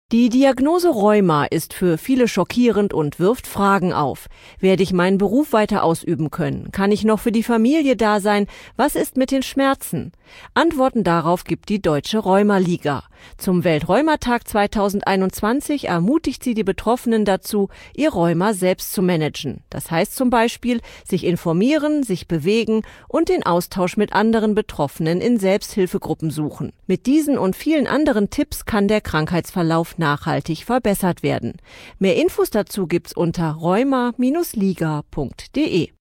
Die Diagnose Rheuma ist für viele schockierend und wirft Fragen auf. Werde ich meinen Beruf weiter ausüben können? Kann ich noch für die Familie da sein? Was ist mit den Schmerzen? Antworten darauf gibt die Deutsche Rheuma-Liga. Zum Weltrheumatag 2021 ermutigt sie die Betroffenen dazu, ihr Rheuma selbst zu managen. Das heißt zum Beispiel, sich informieren, sich bewegen und den Austausch mit anderen Betroffenen in Selbsthilfegruppen suchen. Mit diesen und vielen anderen Tipps kann der Krankheitsverlauf nachhaltig verbessert werden. Mehr Infos dazu gibt's unter rheuma-liga.de.